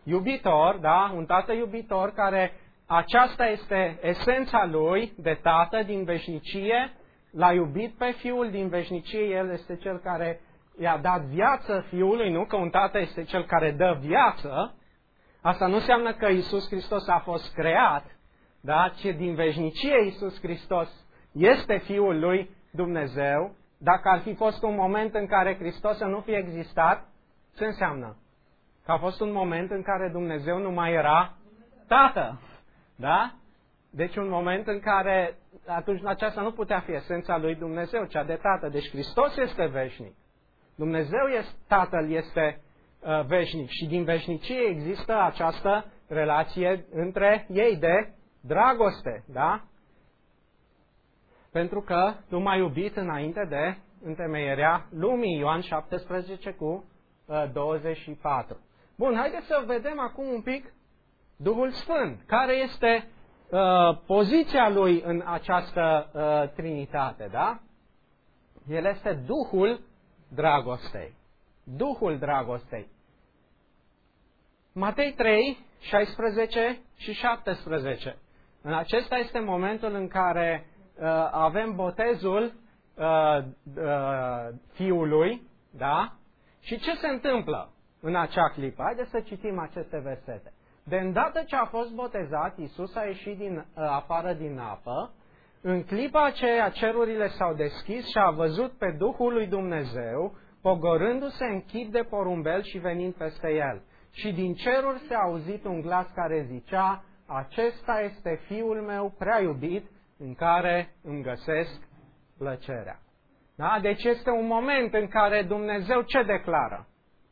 iubitor, da? Un tată iubitor care aceasta este esența lui de tată din veșnicie, l-a iubit pe fiul din veșnicie, el este cel care i-a dat viață fiului, nu? Că un tată este cel care dă viață. Asta nu înseamnă că Iisus Hristos a fost creat, da? Ci din veșnicie Iisus Hristos este Fiul lui Dumnezeu. Dacă ar fi fost un moment în care Hristos să nu fie existat, ce înseamnă? Că a fost un moment în care Dumnezeu nu mai era Tată. Da? Deci un moment în care atunci aceasta nu putea fi esența lui Dumnezeu, cea de Tată. Deci Hristos este veșnic. Dumnezeu este, Tatăl este veșnic și din veșnicie există această relație între ei de dragoste, da? Pentru că nu m-a iubit înainte de întemeierea lumii, Ioan 17 cu 24. Bun, haideți să vedem acum un pic Duhul Sfânt. Care este poziția lui în această Trinitate, da? El este Duhul dragostei. Duhul dragostei. Matei 3, 16 și 17. În acesta este momentul în care avem botezul Fiului, da? Și ce se întâmplă în acea clipă? Haideți să citim aceste versete. De îndată ce a fost botezat, Iisus a ieșit afară din apă. În clipa aceea cerurile s-au deschis și a văzut pe Duhul lui Dumnezeu, pogorându-se în chip de porumbel și venind peste el. Și din ceruri s-a auzit un glas care zicea: acesta este Fiul meu prea iubit, în care îmi găsesc plăcerea. Da? Deci este un moment în care Dumnezeu ce declară?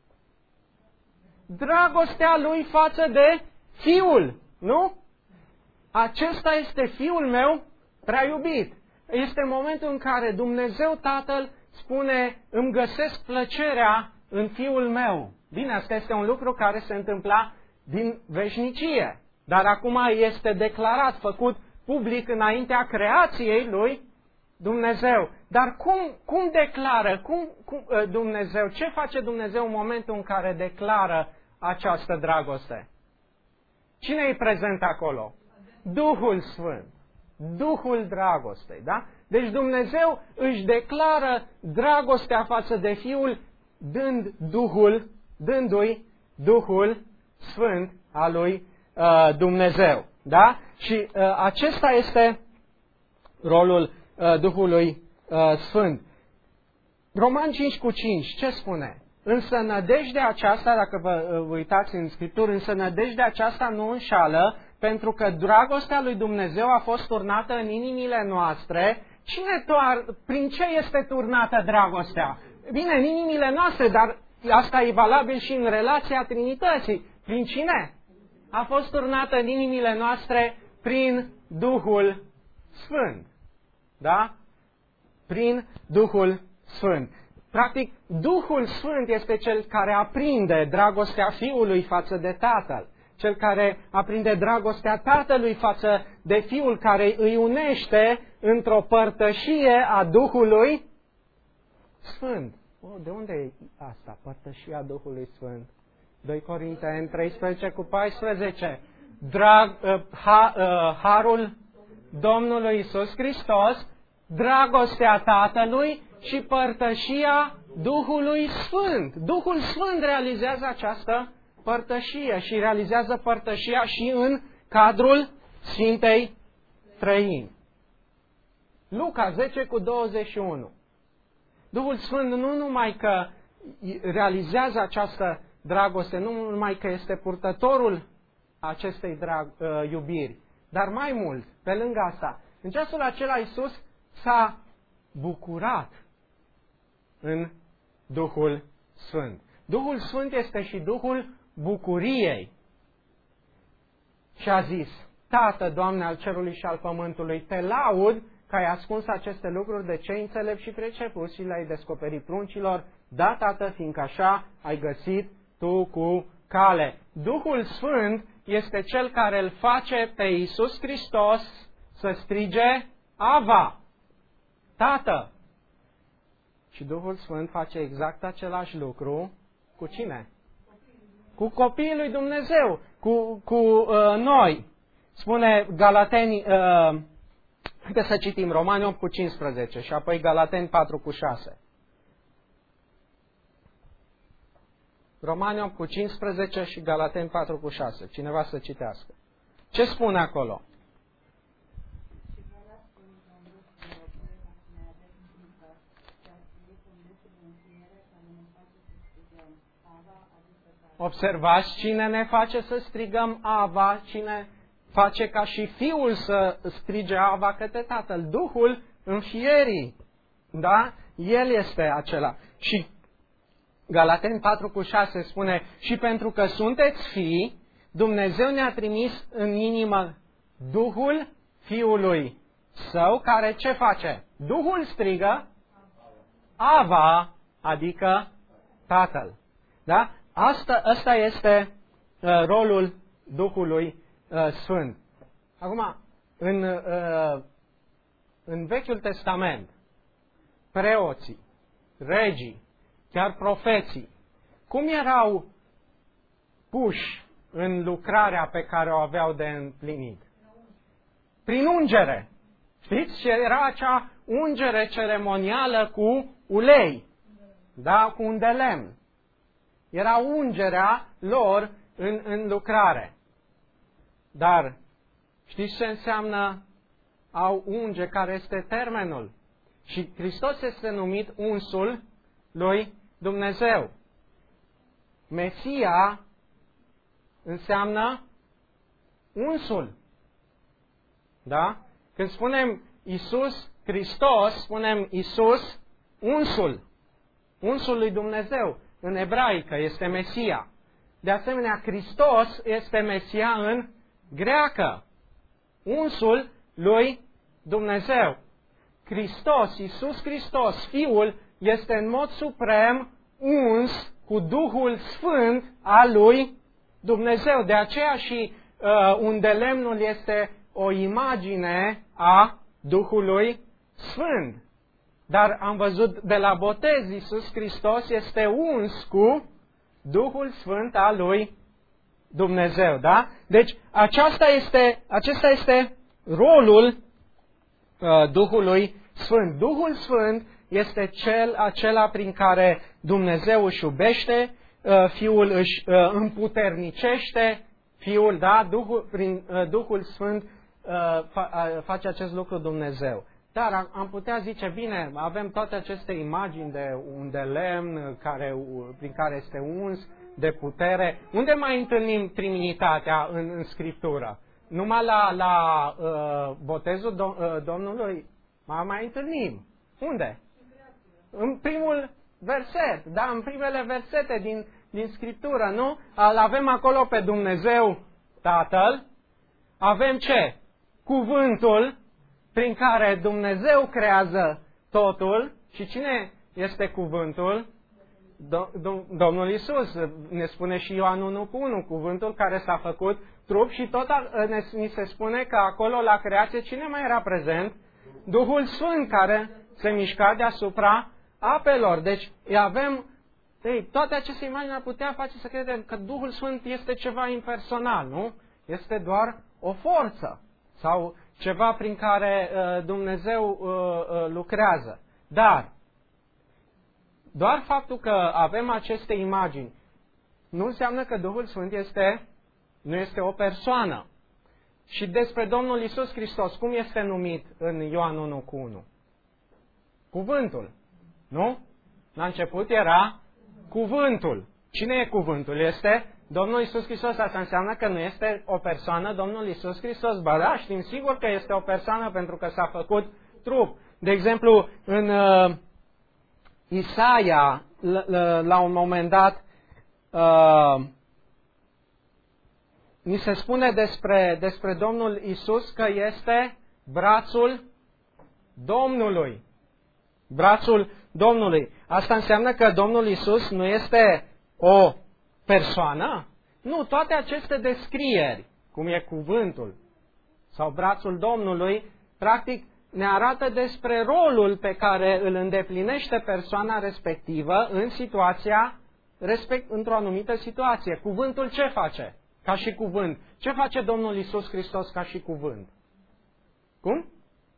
Dragostea lui față de Fiul, nu? Acesta este Fiul meu prea iubit. Este momentul în care Dumnezeu Tatăl spune: îmi găsesc plăcerea în Fiul meu. Bine, asta este un lucru care se întâmpla din veșnicie, dar acum este declarat, făcut public înaintea creației lui Dumnezeu. Dar cum declară, Dumnezeu, ce face Dumnezeu în momentul în care declară această dragoste? Cine e prezent acolo? Duhul Sfânt. Duhul dragostei, da? Deci Dumnezeu își declară dragostea față de Fiul dându-i Duhul Sfânt al lui Dumnezeu, da? Și acesta este rolul Duhului Sfânt. Roman 5 cu 5, ce spune? Însă nădejdea aceasta, dacă vă uitați în Scripturi, însă nădejdea aceasta nu înșală, pentru că dragostea lui Dumnezeu a fost turnată în inimile noastre. Prin ce este turnată dragostea? Bine, în inimile noastre, dar asta e valabil și în relația Trinității. Prin cine? A fost turnată în inimile noastre prin Duhul Sfânt. Da? Prin Duhul Sfânt. Practic, Duhul Sfânt este cel care aprinde dragostea Fiului față de Tatăl. Cel care aprinde dragostea Tatălui față de Fiul, care îi unește într-o părtășie a Duhului Sfânt. De unde e asta, părtășia Duhului Sfânt? 2 Corinteni 13 cu 14. Harul Domnului Iisus Hristos, dragostea Tatălui și părtășia Duhului Sfânt. Duhul Sfânt realizează această părtășie și realizează părtășia și în cadrul Sfintei Trăimi. Luca 10 cu 21. Duhul Sfânt nu numai că realizează această dragoste, nu numai că este purtătorul acestei iubiri, dar mai mult, pe lângă asta, în ceasul acela Iisus s-a bucurat în Duhul Sfânt. Duhul Sfânt este și Duhul bucuriei. Și a zis: Tată, Doamne al cerului și al pământului, te laud că ai ascuns aceste lucruri de cei înțelepți și pricepuți și le-ai descoperit pruncilor. Da, Tată, fiindcă așa ai găsit tu cu cale. Duhul Sfânt este cel care îl face pe Iisus Hristos să strige Ava, Tată. Și Duhul Sfânt face exact același lucru cu cine? cu copiii lui Dumnezeu, cu noi. Spune Galateni, haideți să citim Romani 8:15 și apoi Galateni 4:6. Romani 8:15 și Galateni 4:6. Cineva să citească. Ce spune acolo? Observați, cine ne face să strigăm Ava, cine face ca și Fiul să strige Ava către Tatăl, Duhul înfierii. Da? El este acela. Și Galateni 4:6 spune, și pentru că sunteți fii, Dumnezeu ne-a trimis în inimă Duhul Fiului Său, care ce face? Duhul strigă Ava, adică Tatăl. Da? Asta este rolul Duhului Sfânt. Acum, în Vechiul Testament, preoții, regii, chiar profeții, cum erau puși în lucrarea pe care o aveau de împlinit? Prin ungere. Știți? Și era acea ungere ceremonială cu ulei, da? Cu un de lemn. Era ungerea lor în lucrare. Dar știți ce înseamnă au unge, care este termenul? Și Hristos este numit unsul lui Dumnezeu. Mesia înseamnă unsul. Da? Când spunem Iisus Hristos, spunem Iisus unsul. Unsul lui Dumnezeu. În ebraică este Mesia. De asemenea, Hristos este Mesia în greacă. Unsul lui Dumnezeu. Hristos, Iisus Hristos, Fiul, este în mod suprem uns cu Duhul Sfânt al lui Dumnezeu. De aceea și unde lemnul este o imagine a Duhului Sfânt. Dar am văzut de la botez, Iisus Hristos este uns cu Duhul Sfânt al lui Dumnezeu. Da? Deci acesta este rolul Duhului Sfânt. Duhul Sfânt este acela prin care Dumnezeu își iubește, Fiul își împuternicește, Fiul, da? Prin Duhul Sfânt face acest lucru Dumnezeu. Dar am putea zice, bine, avem toate aceste imagini de lemn prin care este uns, de putere. Unde mai întâlnim Trinitatea în Scriptură? Numai la botezul Domnului mai întâlnim. Unde? În primul verset, da, în primele versete din Scriptură, nu? Avem acolo pe Dumnezeu Tatăl, avem ce? Cuvântul prin care Dumnezeu creează totul. Și cine este cuvântul? Domnul Iisus. Ne spune și Ioan 1:1, cuvântul care s-a făcut trup și tot ni se spune că acolo la creație cine mai era prezent? Duhul Sfânt care se mișca deasupra apelor. Deci avem toate aceste imagini ar putea face să credem că Duhul Sfânt este ceva impersonal, nu? Este doar o forță sau ceva prin care Dumnezeu lucrează. Dar doar faptul că avem aceste imagini nu înseamnă că Duhul Sfânt nu este o persoană. Și despre Domnul Iisus Hristos, cum este numit în Ioan 1:1? Cuvântul. Nu? La început era cuvântul. Cine e cuvântul? Este Domnul Iisus Hristos. Asta înseamnă că nu este o persoană Domnul Iisus Hristos. Ba da, știm sigur că este o persoană pentru că s-a făcut trup. De exemplu, în Isaia, la un moment dat, ni se spune despre Domnul Iisus că este brațul Domnului. Brațul Domnului. Asta înseamnă că Domnul Iisus nu este o persoană? Nu, toate aceste descrieri, cum e cuvântul sau brațul Domnului, practic ne arată despre rolul pe care îl îndeplinește persoana respectivă în situația respect într-o anumită situație. Cuvântul ce face ca și cuvânt? Ce face Domnul Iisus Hristos ca și cuvânt? Cum?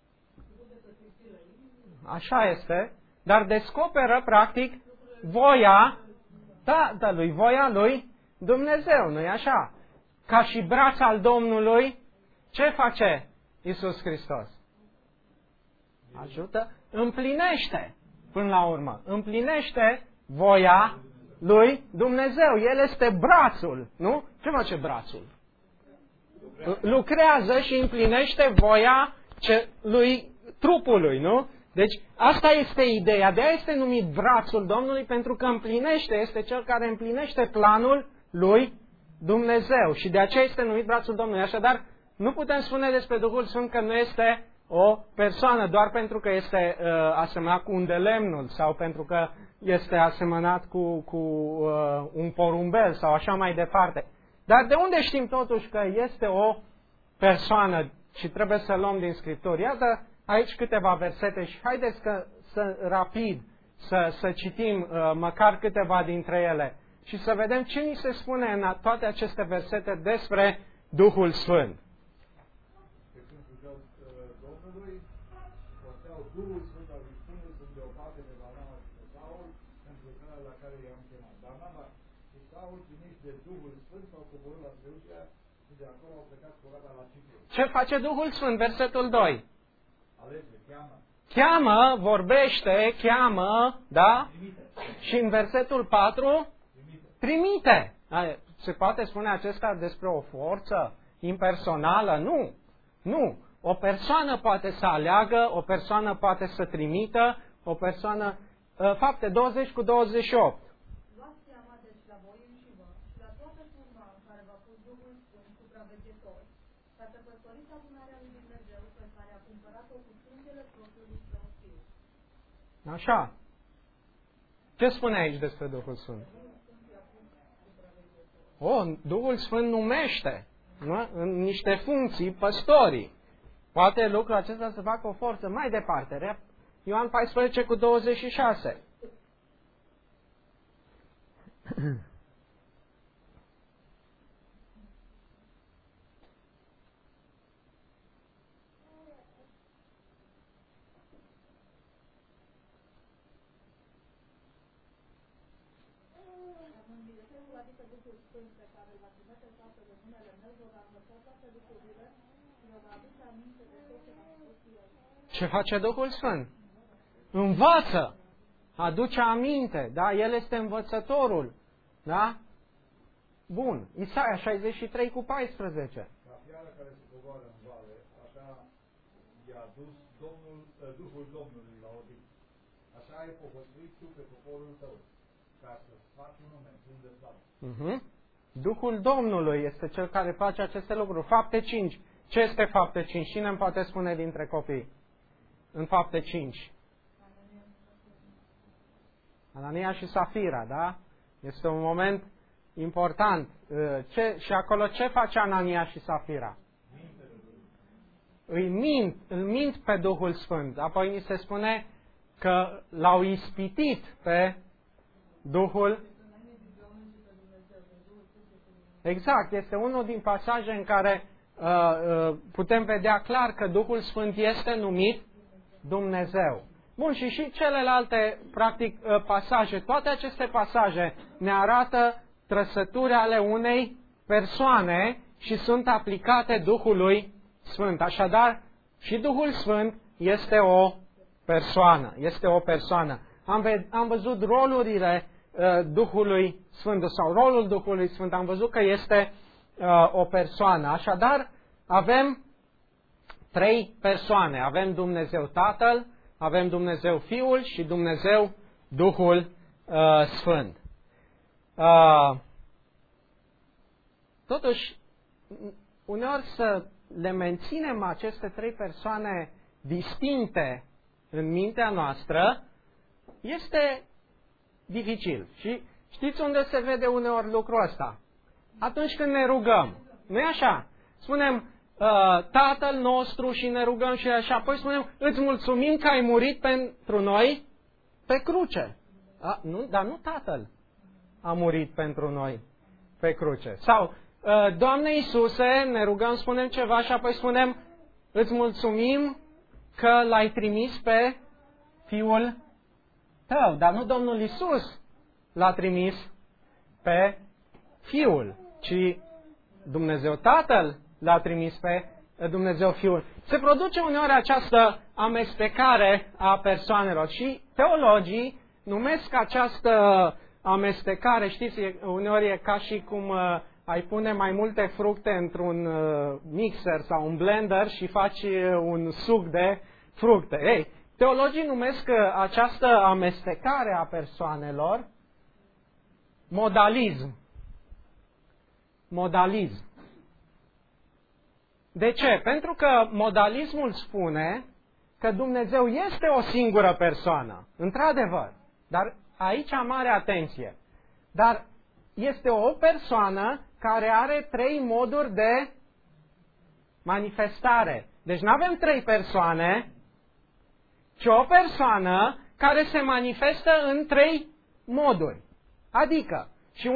Așa este, dar descoperă, practic, voia Tatălui, voia lui Dumnezeu, nu-i așa? Ca și braț al Domnului, ce face Iisus Hristos? Ajută, împlinește, până la urmă, împlinește voia lui Dumnezeu. El este brațul, nu? Ce face brațul? Lucrează și împlinește voia lui trupului, nu? Deci asta este ideea, de aia este numit brațul Domnului, pentru că împlinește, este cel care împlinește planul lui Dumnezeu și de aceea este numit brațul Domnului. Așadar, nu putem spune despre Duhul Sfânt că nu este o persoană doar pentru că este asemănat cu un de lemnul sau pentru că este asemănat cu un porumbel sau așa mai departe. Dar de unde știm totuși că este o persoană și trebuie să luăm din Scripturi? Iată aici câteva versete și haideți rapid să citim măcar câteva dintre ele și să vedem ce ni se spune în toate aceste versete despre Duhul Sfânt. Duhul Sfânt al lui Sfântul sunt deoparte de Barnaba și de Saul pentru lucrarea la care i-am chemat. Barnaba și Saul, trimiși de Duhul Sfânt, s-au coborât la Seleucia și de acolo au plecat cu roata la Cipru. Ce face Duhul Sfânt? Versetul 2. Alege, cheamă. Cheamă, vorbește, cheamă, da? Trimite. Și în versetul 4? Trimite. Se poate spune acesta despre o forță impersonală? Nu. Nu. O persoană poate să aleagă, o persoană poate să trimită, o persoană... Fapte 20 cu 28. Luați seama deci la voi înșivă și la toată turma în care v-a pus Duhul Sfânt supraveghetori, ca să păstoriți adunarea lui Dumnezeu pe care a cumpărat-o cu sângele propriului său Fiu. Așa. Ce spune aici despre Duhul Sfânt? Duhul Sfânt numește, nu? În niște funcții păstorii. Poate lucrul acesta să facă o forță mai departe. Ioan 14 cu 26. Ce face Duhul Sfânt? Învață, aduce aminte, da? El este învățătorul, da? Bun, Isaia 63 cu 14. Ca fiara care se coboară în vale, așa i-a dus Duhul Domnului la odihnă. Așa ai povățuit tu pe poporul tău, ca să faci un nume plin de slavă. Duhul Domnului este cel care face aceste lucruri. Fapte 5. Ce este Fapte 5? Cine îmi poate spune dintre copii? În Fapte 5. Anania și Safira, da? Este un moment important. Și acolo ce face Anania și Safira? Îl mint pe Duhul Sfânt. Apoi ni se spune că l-au ispitit pe Duhul. Exact, este unul din pasaje în care putem vedea clar că Duhul Sfânt este numit Dumnezeu. Bun, și celelalte, practic, pasaje, toate aceste pasaje ne arată trăsături ale unei persoane și sunt aplicate Duhului Sfânt. Așadar, și Duhul Sfânt este o persoană. Este o persoană. Am văzut rolurile Duhului Sfânt sau rolul Duhului Sfânt. Am văzut că este o persoană. Așadar, avem 3 persoane. Avem Dumnezeu Tatăl, avem Dumnezeu Fiul și Dumnezeu Duhul Sfânt. Totuși, uneori să le menținem aceste 3 persoane distincte în mintea noastră este dificil. Și știți unde se vede uneori lucrul ăsta? Atunci când ne rugăm. Nu-i așa? Spunem Tatăl nostru și ne rugăm și așa. Apoi spunem, îți mulțumim că ai murit pentru noi pe cruce. Dar nu Tatăl. a murit pentru noi pe cruce. Sau, Doamne Iisuse, ne rugăm, spunem ceva și apoi spunem, îți mulțumim că l-ai trimis pe Fiul Tău. Dar nu Domnul Iisus l-a trimis pe Fiul, ci Dumnezeu Tatăl l-a trimis pe Dumnezeu Fiul. Se produce uneori această amestecare a persoanelor și teologii numesc această amestecare, știți, uneori e ca și cum ai pune mai multe fructe într-un mixer sau un blender și faci un suc de fructe. Ei, teologii numesc această amestecare a persoanelor modalism. Modalism. De ce? Pentru că modalismul spune că Dumnezeu este o singură persoană, într-adevăr, dar aici mare atenție. Dar este o persoană care are 3 moduri de manifestare. Deci nu avem 3 persoane, ci o persoană care se manifestă în 3 moduri. Adică, și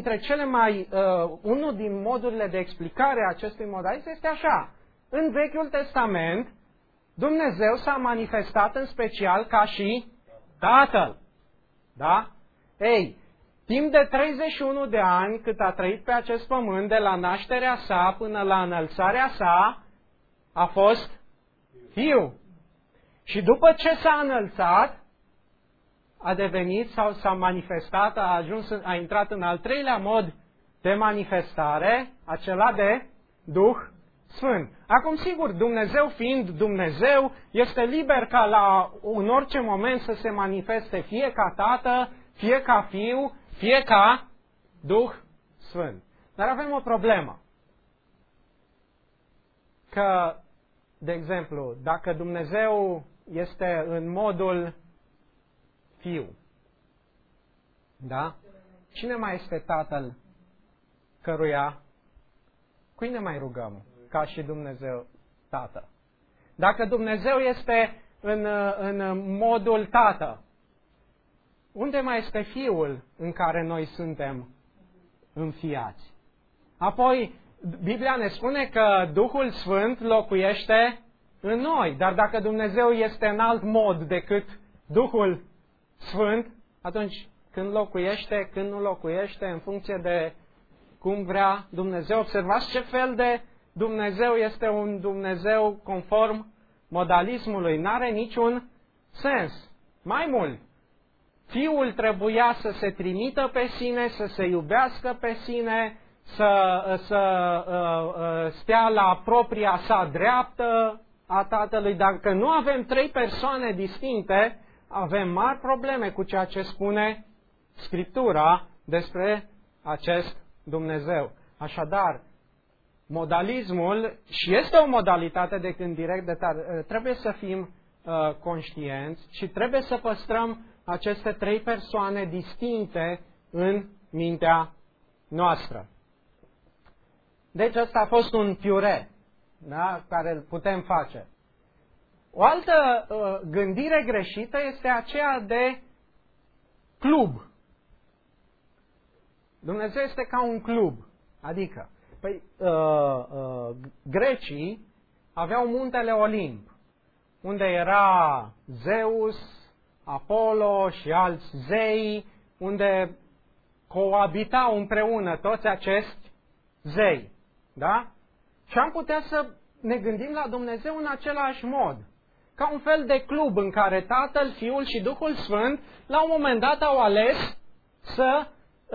unul din modurile de explicare a acestui modalism este așa. În Vechiul Testament, Dumnezeu s-a manifestat în special ca și Tatăl. Da? Ei, timp de 31 de ani cât a trăit pe acest pământ, de la nașterea sa până la înălțarea sa, a fost Fiul. Și după ce s-a înălțat, a devenit sau s-a manifestat, a intrat în al 3-lea mod de manifestare, acela de Duh Sfânt. Acum, sigur, Dumnezeu fiind Dumnezeu, este liber ca în orice moment să se manifeste fie ca Tată, fie ca Fiu, fie ca Duh Sfânt. Dar avem o problemă. Că, de exemplu, dacă Dumnezeu este în modul Fiu, da? Cine mai este Tatăl cui ne mai rugăm ca și Dumnezeu Tată? Dacă Dumnezeu este în modul Tată, unde mai este Fiul în care noi suntem înfiați? Apoi, Biblia ne spune că Duhul Sfânt locuiește în noi, dar dacă Dumnezeu este în alt mod decât Duhul Sfânt, atunci când locuiește, când nu locuiește, în funcție de cum vrea Dumnezeu. Observați ce fel de Dumnezeu este un Dumnezeu conform modalismului. N-are niciun sens. Mai mult, Fiul trebuia să se trimită pe sine, să se iubească pe sine, să stea la propria sa dreaptă a Tatălui. Dacă nu avem 3 persoane distincte, avem mari probleme cu ceea ce spune Scriptura despre acest Dumnezeu. Așadar, modalismul, și este o modalitate de gândire, trebuie să fim conștienți și trebuie să păstrăm aceste 3 persoane distincte în mintea noastră. Deci ăsta a fost un piure, da, care îl putem face. O altă gândire greșită este aceea de club. Dumnezeu este ca un club. Adică, grecii aveau muntele Olimp, unde era Zeus, Apollo și alți zei, unde coabitau împreună toți acești zei. Da? Și am putea să ne gândim la Dumnezeu în același mod. Ca un fel de club în care Tatăl, Fiul și Duhul Sfânt la un moment dat au ales să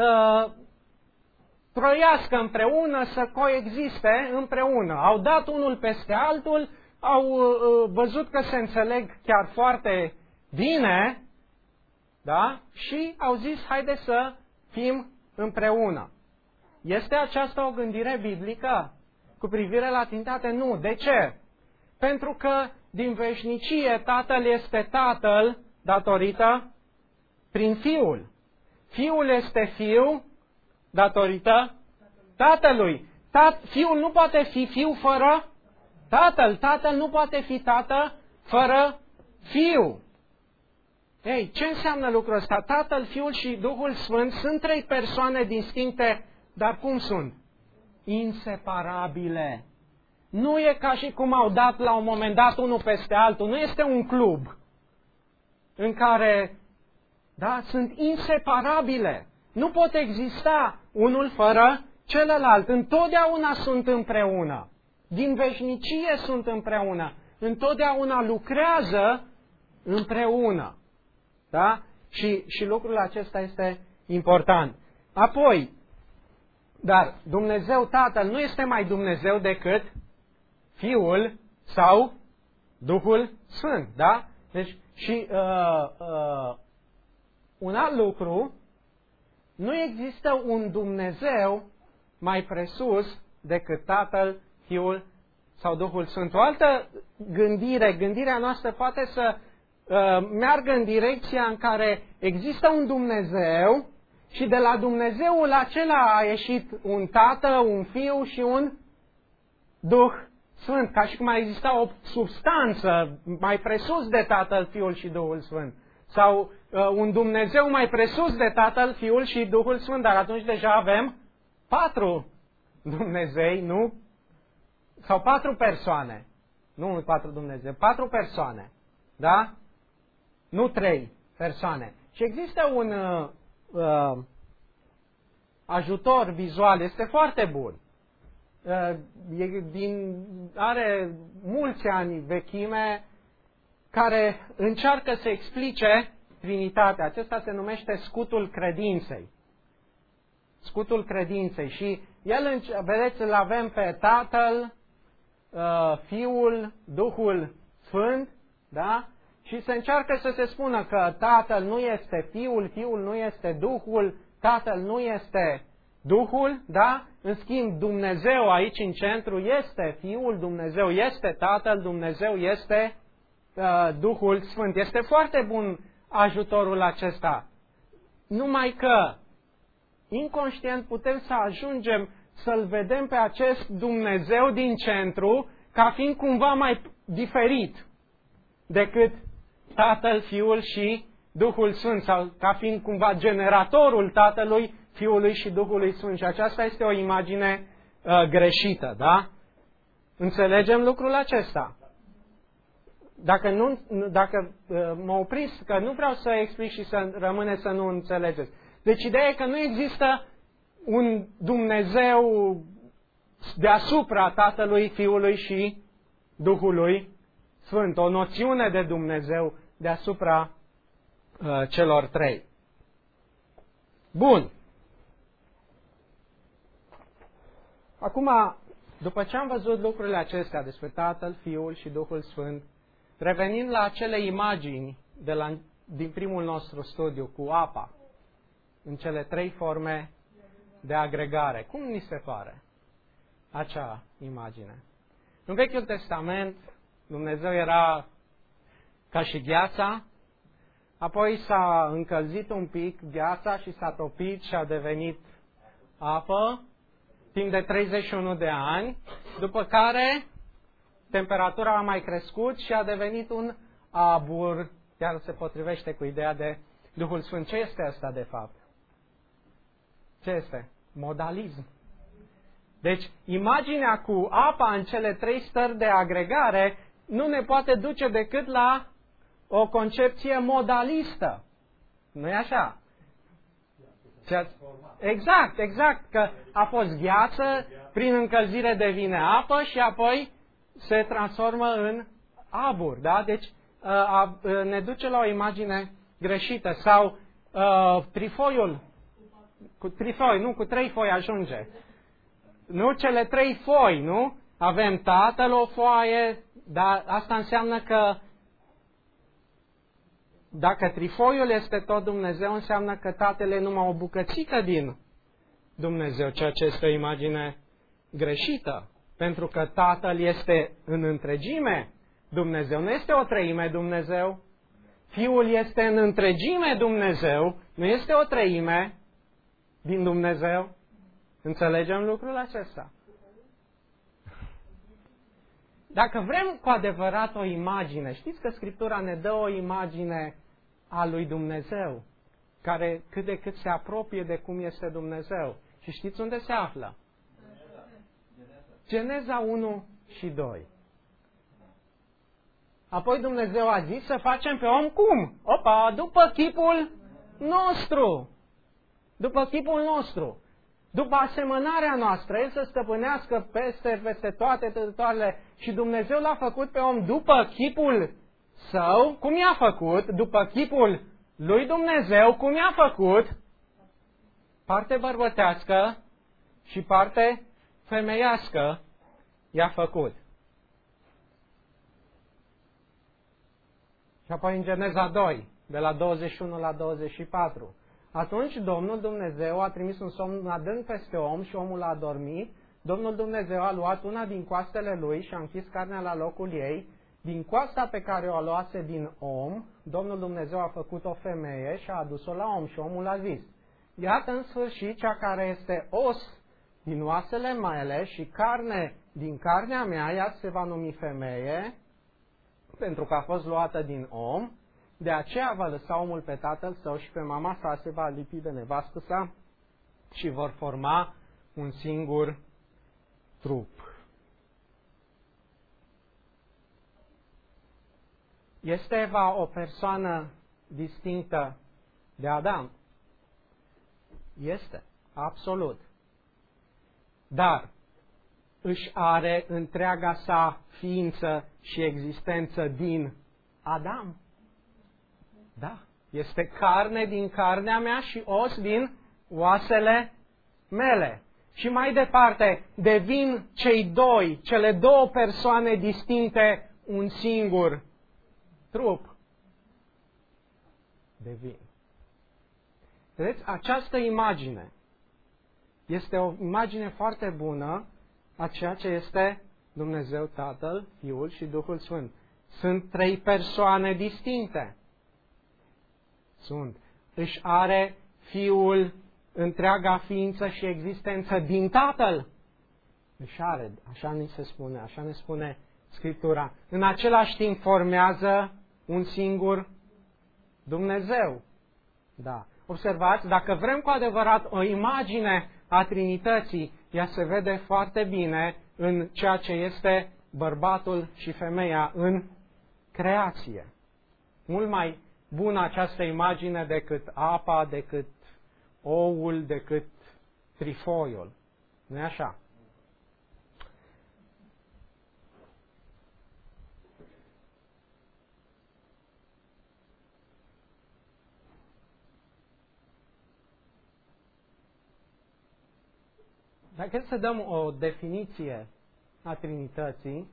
trăiască împreună, să coexiste împreună. Au dat unul peste altul, au văzut că se înțeleg chiar foarte bine, da? Și au zis, haide să fim împreună. Este aceasta o gândire biblică cu privire la Trinitate? Nu. De ce? Pentru că din veșnicie Tatăl este Tatăl datorită prin Fiul. Fiul este Fiu datorită Tatălui. Fiul nu poate fi Fiu fără Tatăl. Tatăl nu poate fi Tată fără Fiu. Ei, ce înseamnă lucrul ăsta? Tatăl, Fiul și Duhul Sfânt sunt trei persoane distincte, dar cum sunt? Inseparabile. Nu e ca și cum au dat la un moment dat unul peste altul. Nu este un club în care, da, sunt inseparabile. Nu pot exista unul fără celălalt. Întotdeauna sunt împreună. Din veșnicie sunt împreună. Întotdeauna lucrează împreună. Da? Și lucrul acesta este important. Apoi, dar Dumnezeu Tatăl nu este mai Dumnezeu decât Fiul sau Duhul Sfânt. Da? Deci, și un alt lucru, nu există un Dumnezeu mai presus decât Tatăl, Fiul sau Duhul Sfânt. O altă gândirea noastră poate să meargă în direcția în care există un Dumnezeu și de la Dumnezeul acela a ieșit un Tată, un Fiu și un Duh Sfânt, ca și cum ar exista o substanță mai presus de Tatăl, Fiul și Duhul Sfânt. Sau un Dumnezeu mai presus de Tatăl, Fiul și Duhul Sfânt, dar atunci deja avem 4 Dumnezei, nu? Sau 4 persoane. Nu 4 Dumnezeu, 4 persoane. Da? Nu 3 persoane. Și există un ajutor vizual, este foarte bun. Are mulți ani vechime, care încearcă să explice Trinitatea. Acesta se numește scutul credinței. Scutul credinței. Și el, vedeți, îl avem pe Tatăl, Fiul, Duhul Sfânt, da? Și se încearcă să se spună că Tatăl nu este Fiul, Fiul nu este Duhul, Tatăl nu este Duhul, da? În schimb, Dumnezeu aici în centru este Fiul, Dumnezeu este Tatăl, Dumnezeu este Duhul Sfânt. Este foarte bun ajutorul acesta. Numai că, inconștient, putem să ajungem să-L vedem pe acest Dumnezeu din centru ca fiind cumva mai diferit decât Tatăl, Fiul și Duhul Sfânt, sau ca fiind cumva generatorul Tatălui, Fiului și Duhului Sfânt. Și aceasta este o imagine greșită, da? Înțelegem lucrul acesta? Dacă mă opriți, că nu vreau să explic și să rămâne să nu înțelegeți. Deci ideea e că nu există un Dumnezeu deasupra Tatălui, Fiului și Duhului Sfânt. O noțiune de Dumnezeu deasupra celor trei. Bun. Acum, după ce am văzut lucrurile acestea despre Tatăl, Fiul și Duhul Sfânt, revenind la acele imagini din primul nostru studiu cu apa, în cele 3 forme de agregare, cum ni se pare acea imagine? În Vechiul Testament, Dumnezeu era ca și gheața, apoi s-a încălzit un pic gheața și s-a topit și a devenit apă, timp de 31 de ani, după care temperatura a mai crescut și a devenit un abur, chiar se potrivește cu ideea de Duhul Sfânt. Ce este asta de fapt? Ce este? Modalism. Deci, imaginea cu apa în cele 3 stări de agregare nu ne poate duce decât la o concepție modalistă. Nu-i așa? Exact, că a fost gheață, prin încălzire devine apă și apoi se transformă în abur, da? Deci ne duce la o imagine greșită. Sau trifoiul, cu 3 foi ajunge. Nu? Cele 3 foi, nu? Avem Tatăl o foaie, dar asta înseamnă că dacă trifoiul este tot Dumnezeu, înseamnă că Tatăl e numai o bucățică din Dumnezeu, ceea ce este o imagine greșită. Pentru că Tatăl este în întregime Dumnezeu, nu este o treime Dumnezeu. Fiul este în întregime Dumnezeu, nu este o treime din Dumnezeu. Înțelegem lucrul acesta? Dacă vrem cu adevărat o imagine, știți că Scriptura ne dă o imagine a lui Dumnezeu, care cât de cât se apropie de cum este Dumnezeu. Și știți unde se află? Geneza 1 și 2. Apoi Dumnezeu a zis să facem pe om cum? Opa, după chipul nostru. După chipul nostru. După asemănarea noastră, El să stăpânească peste toate teritoriile. Și Dumnezeu l-a făcut pe om după chipul Său. Cum i-a făcut? După chipul lui Dumnezeu. Cum i-a făcut? Parte bărbătească și parte femeiască i-a făcut. Și apoi în Geneza 2, de la 21 la 24. Atunci Domnul Dumnezeu a trimis un somn adânc peste om și omul a adormit. Domnul Dumnezeu a luat una din coastele lui și a închis carnea la locul ei. Din coasta pe care o luase din om, Domnul Dumnezeu a făcut o femeie și a adus-o la om și omul a zis: iată în sfârșit cea care este os din oasele mele și carne din carnea mea, ea se va numi femeie, pentru că a fost luată din om. De aceea va lăsa omul pe tatăl său și pe mama sa, se va lipi de nevastă sa și vor forma un singur trup. Este Eva o persoană distinctă de Adam? Este, absolut. Dar își are întreaga sa ființă și existență din Adam? Da. Este carne din carnea mea și os din oasele mele. Și mai departe, devin cele două persoane distincte un singur trup. Devin. Vedeți, această imagine este o imagine foarte bună a ceea ce este Dumnezeu Tatăl, Fiul și Duhul Sfânt. Sunt trei persoane distincte. Își are Fiul întreaga ființă și existență din Tatăl. Își are, așa ni se spune, așa ne spune Scriptura. În același timp formează un singur Dumnezeu. Da. Observați, dacă vrem cu adevărat o imagine a Trinității, ea se vede foarte bine în ceea ce este bărbatul și femeia în creație. Mult mai bună această imagine decât apa, decât oul, decât trifoiul. Nu-i așa? Dacă să dăm o definiție a Trinității,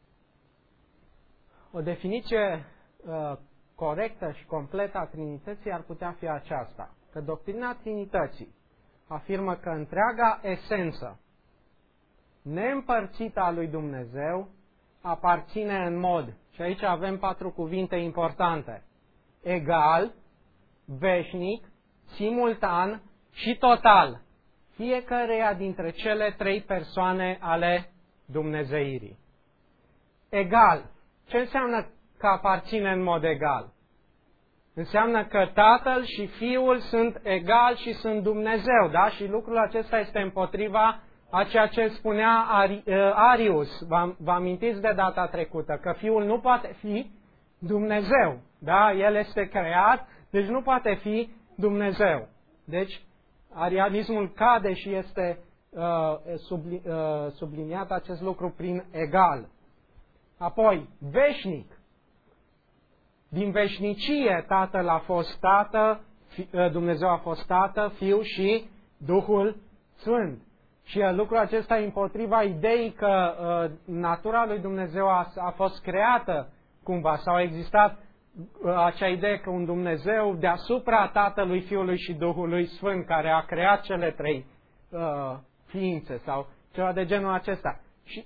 o definiție corectă și completă a Trinității ar putea fi aceasta: că doctrina Trinității afirmă că întreaga esență neîmpărțită a lui Dumnezeu aparține în mod, și aici avem 4 cuvinte importante: egal, veșnic, simultan și total, fiecăreia dintre cele 3 persoane ale dumnezeirii. Egal. Ce înseamnă că aparține în mod egal? Înseamnă că Tatăl și Fiul sunt egali și sunt Dumnezeu, da? Și lucrul acesta este împotriva a ceea ce spunea Arius. Vă amintiți de data trecută că Fiul nu poate fi Dumnezeu, da? El este creat, deci nu poate fi Dumnezeu. Deci, arianismul cade și este subliniat acest lucru prin egal. Apoi, veșnic. Din veșnicie Tatăl a fost Tată, Dumnezeu a fost Tată, Fiul și Duhul Sfânt. Și lucrul acesta e împotriva ideii că natura lui Dumnezeu a fost creată cumva, sau a existat acea idee că un Dumnezeu deasupra Tatălui, Fiului și Duhului Sfânt, care a creat cele 3 ființe sau ceva de genul acesta. Și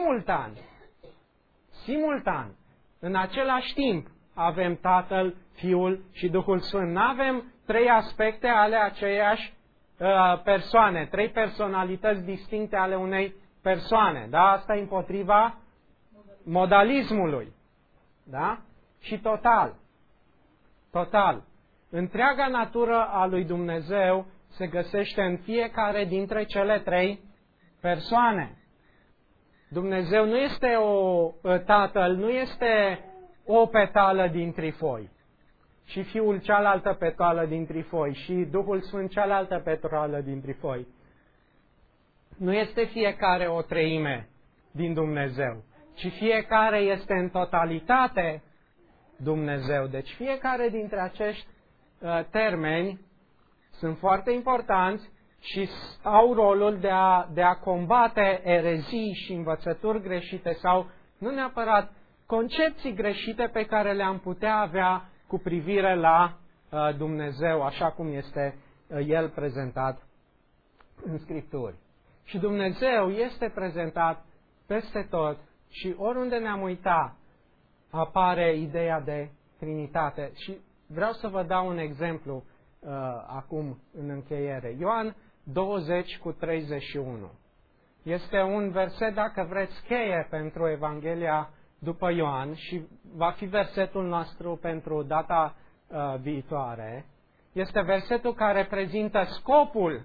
simultan, în același timp, avem Tatăl, Fiul și Duhul Sfânt. Nu avem 3 aspecte ale aceiași persoane, 3 personalități distincte ale unei persoane. Da? Asta e împotriva modalismului. Da? Și total. total. Întreaga natură a lui Dumnezeu se găsește în fiecare dintre cele trei persoane. Dumnezeu nu este Tatăl, nu este o petală din trifoi și Fiul cealaltă petală din trifoi și Duhul Sfânt cealaltă petală din trifoi. Nu este fiecare o treime din Dumnezeu, ci fiecare este în totalitate Dumnezeu. Deci fiecare dintre acești termeni sunt foarte importanți și au rolul de a combate erezii și învățături greșite sau nu neapărat concepții greșite pe care le-am putea avea cu privire la Dumnezeu, așa cum este El prezentat în Scripturi. Și Dumnezeu este prezentat peste tot și oriunde ne-am uitat apare ideea de Trinitate. Și vreau să vă dau un exemplu acum în încheiere. Ioan 20:31. Este un verset, dacă vreți, cheie pentru Evanghelia după Ioan și va fi versetul nostru pentru data viitoare. Este versetul care prezintă scopul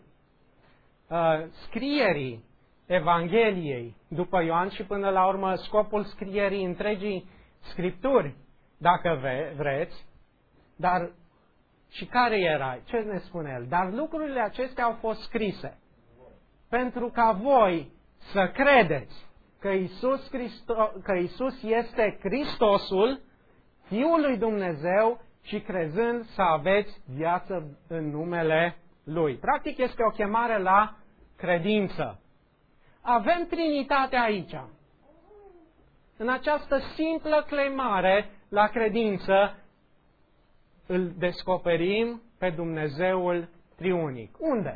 scrierii Evangheliei după Ioan și până la urmă scopul scrierii întregii Scripturi, dacă vreți. Dar și care era? Ce ne spune el? Dar lucrurile acestea au fost scrise pentru ca voi să credeți că Iisus este Hristosul, Fiul lui Dumnezeu și crezând să aveți viață în numele Lui. Practic este o chemare la credință. Avem Trinitatea aici. În această simplă chemare la credință îl descoperim pe Dumnezeul triunic. Unde?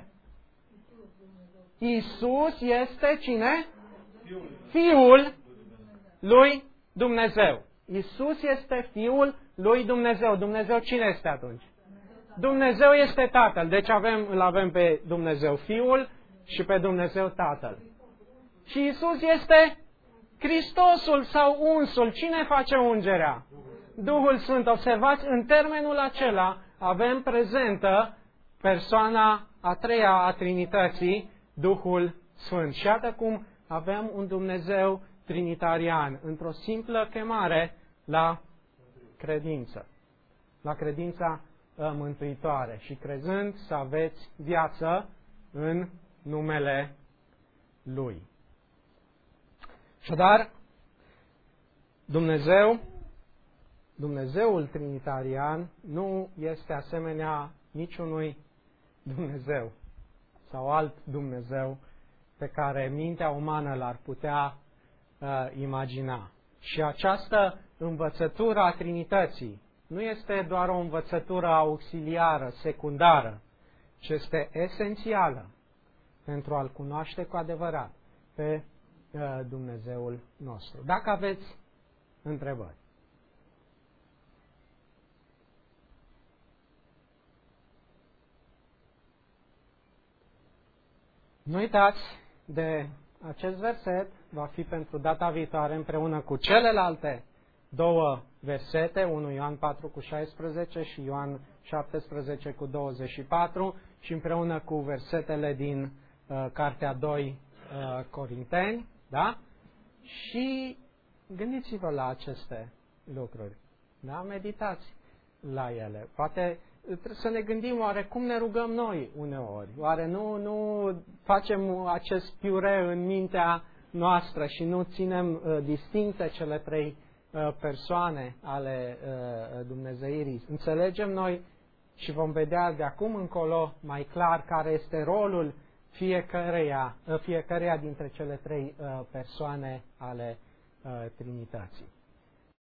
Iisus este cine? Fiul lui Dumnezeu. Iisus este Fiul lui Dumnezeu. Dumnezeu cine este atunci? Dumnezeu este Tatăl. Deci îl avem pe Dumnezeu Fiul și pe Dumnezeu Tatăl. Și Iisus este Hristosul sau unsul. Cine face ungerea? Duhul Sfânt. Observați, în termenul acela avem prezentă persoana a treia a Trinității, Duhul Sfânt. Și iată cum avem un Dumnezeu trinitarian, într-o simplă chemare la credință. La credința mântuitoare. Și crezând să aveți viață în numele Lui. Așadar, Dumnezeul trinitarian nu este asemenea niciunui Dumnezeu sau alt Dumnezeu pe care mintea umană l-ar putea imagina. Și această învățătură a Trinității nu este doar o învățătură auxiliară, secundară, ci este esențială pentru a-L cunoaște cu adevărat pe Dumnezeul nostru. Dacă aveți întrebări. Nu uitați de acest verset, va fi pentru data viitoare împreună cu celelalte două versete, 1 Ioan 4:16 și Ioan 17:24 și împreună cu versetele din Cartea 2 Corinteni, da? Și gândiți-vă la aceste lucruri, da? Meditați la ele. Poate trebuie să ne gândim oare cum ne rugăm noi uneori. Oare nu facem acest piure în mintea noastră și nu ținem distincte cele trei persoane ale dumnezeirii. Înțelegem noi și vom vedea de acum încolo mai clar care este rolul fiecăreia dintre cele trei persoane ale Trinității.